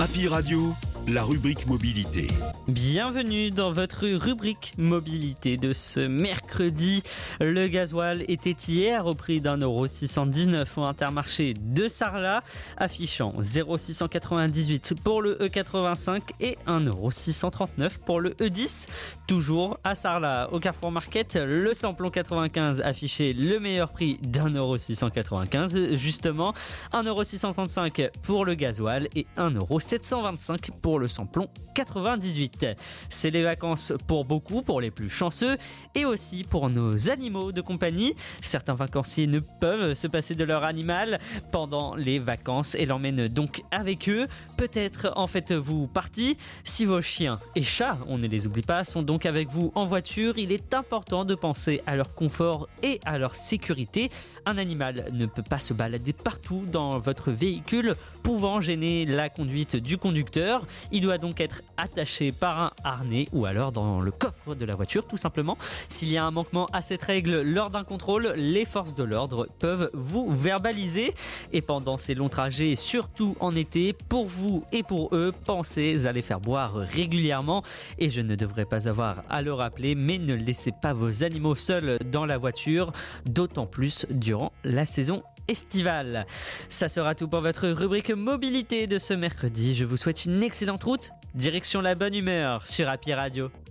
Happy Radio, la rubrique mobilité. Bienvenue dans votre rubrique mobilité de ce mercredi. Le gasoil était hier au prix d'1,619 € au Intermarché de Sarlat, affichant 0,698 pour le E85 et 1,639 € pour le E10. Toujours à Sarlat, au Carrefour Market, le samplon 95 affichait le meilleur prix d'1,695 € justement, 1,635 € pour le gasoil et 1,725 € pour le samplon 98. C'est les vacances pour beaucoup, pour les plus chanceux et aussi pour nos animaux de compagnie. Certains vacanciers ne peuvent se passer de leur animal pendant les vacances et l'emmènent donc avec eux. Peut-être en faites-vous partie. Si vos chiens et chats, on ne les oublie pas, sont donc avec vous en voiture, il est important de penser à leur confort et à leur sécurité. Un animal ne peut pas se balader partout dans votre véhicule, pouvant gêner la conduite du conducteur. Il doit donc être attaché par un harnais ou alors dans le coffre de la voiture tout simplement. S'il y a un manquement à cette règle lors d'un contrôle, les forces de l'ordre peuvent vous verbaliser. Et pendant ces longs trajets, surtout en été, pour vous et pour eux, pensez à les faire boire régulièrement. Et je ne devrais pas avoir à le rappeler, mais ne laissez pas vos animaux seuls dans la voiture, d'autant plus durant la saison estivale. Ça sera tout pour votre rubrique mobilité de ce mercredi. Je vous souhaite une excellente route, direction la bonne humeur sur Happy Radio.